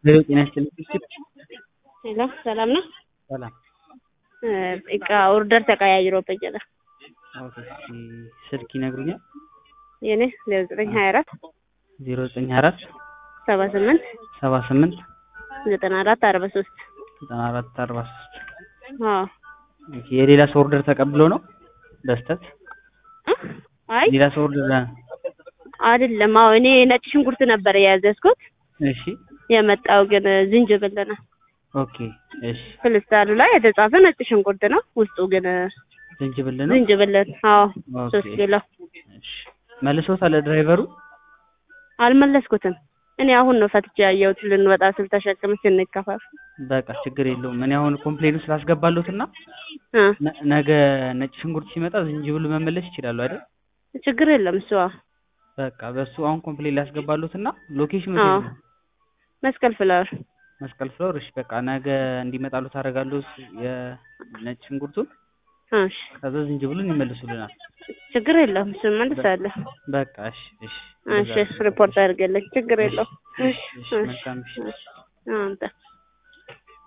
ጤና ይስጥልኝ። ሄሎ ሰላም ነው? ሰላም። እቃ ኦርደር ተቀያይሮብኝ ነው። ኦኬ ስልክ ይነግሩኛል? የኔ 0924 0924 78 78 94 43 94 43 አዎ የሌላ ሰው ኦርደር ተቀብሎ ነው በስተት? አይ ሌላ ሰው ኦርደር አይደለም። አዎ እኔ ነጭ ሽንኩርት ነበር ያዘዝኩት። እሺ የመጣው ግን ዝንጅብል ነው። ኦኬ እሺ ፍልስታሉ ላይ የተጻፈ ነጭ ሽንኩርት ነው፣ ውስጡ ግን ዝንጅብል ነው። ዝንጅብል አዎ 3 ኪሎ። እሺ መልሶታል ድራይቨሩ? አልመለስኩትም። እኔ አሁን ነው ፈትቼ ያየሁት። ልንወጣ ስል ተሸክመ ስንከፋፍ በቃ ችግር የለውም። እኔ አሁን ኮምፕሌኑ ስላስገባለሁትና ነገ ነጭ ሽንኩርት ሲመጣ ዝንጅብል መመለስ ይችላሉ አይደል? ችግር የለም እሱ። በቃ በሱ አሁን ኮምፕሌን ላስገባለሁትና ሎኬሽኑ መስቀል ፍላወር መስቀል ፍላወር። እሺ በቃ ነገ እንዲመጣሉ ታደርጋለሁ የነጭ ሽንኩርቱን። እሺ ከዛ ዝንጅብሉን ይመልሱልናል። ችግር የለም እሱ መልሳለሁ። በቃ እሺ እሺ እሺ ሪፖርት አድርገልኝ። ችግር የለውም። እሺ መልካም እሺ። አንተ